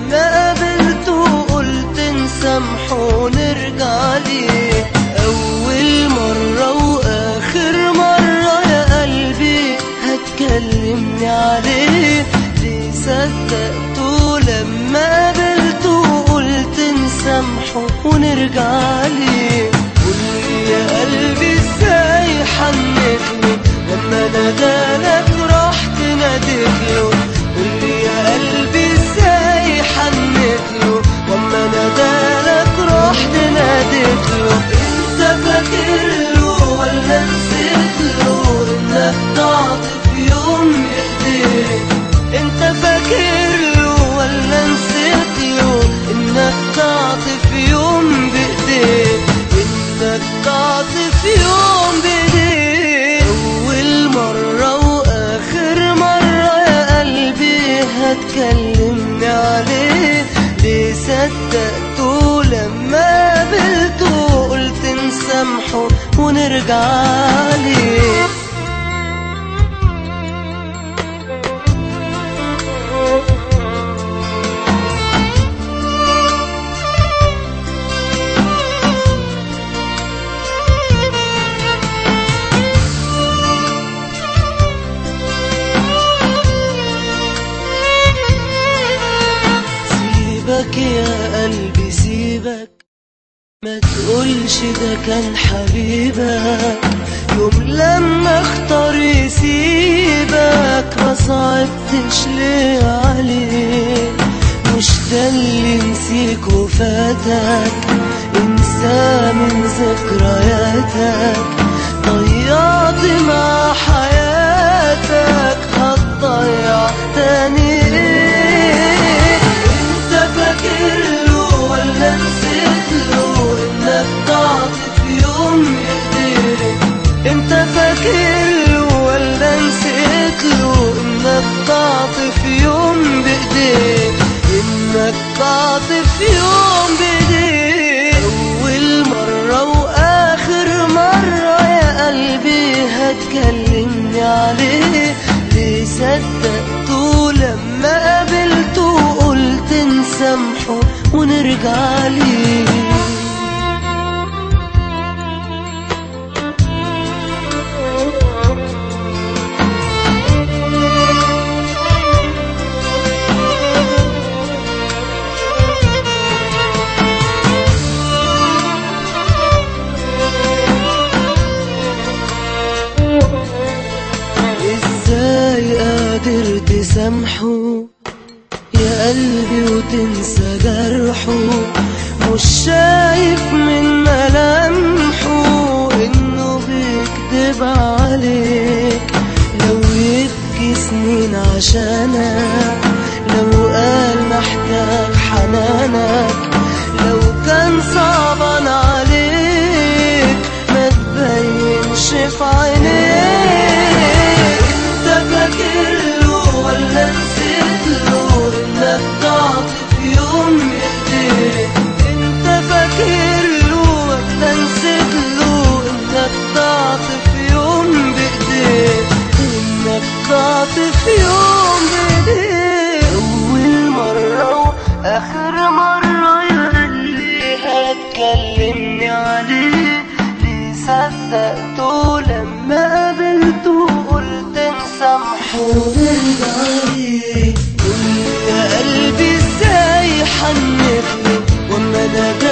لما قابلته قلت نسامحه ونرجع ليه. أول مرة وآخر مرة يا قلبي هتكلمني عليه. ليه صدقته لما قابلته قلت نسامحه ونرجع ليه. قولي يا قلبي ازاي حنتله لما نادالك رحت ناديتله. قولي يا قلبي ازاي حنتله لما نادالك رحت ناديتله. انت فاكرله ولا نسيتله انك ضعت في يوم بايديه. انت فاكرله ولا نسيتله انك ضعت في يوم بايديه. انك ضعت في يوم بايديه. اول مرة واخر مرة يا قلبي هتكلمني عليه. ليه صدقته لما قابلته قلت نسامحه ونرجع ليه. سيبك يا قلبي سيبك، ما تقولش ده كان حبيبك. يوم لما اختار يسيبك ما صعبتش ليه عليه. مش ده اللي نسيك وفاتك، انسى من ذكرياتك. ضيعت مع حياتك هتضيع تاني ايه. انت فاكرله ولا نسيتله انك ضعت في يوم بايديه. انت فاكرله ولا نسيتله انك ضعت في يوم بايديه. انك ضعت في يوم بايديه. اول مرة واخر مرة يا قلبي هتكلمني عليه. ليه صدقته لما قابلته قلت نسامحه ونرجع ليه. ازاي قادر تسامحه يا قلبي وتنسى جرحه. مش شايف من ملامحه انه بيكدب عليك. لو يبكي سنين عشانك، لو قال محتاج حنانك، لو كان صعبان عليك ما تبينش في عينيك. انت فاكرله ولا نسيتله انك ضعت في يوم بايديه. انت فاكرله ولا نسيتله انك ضعت في يوم بايديه. انك ضعت في يوم بايديه. اول مرة واخر مرة يا قلبي هتكلمني عليه. ليه صدقته لما قابلته قلت نسامحه ونرجع ليه. قولي يا قلبي ازاي حنتله وما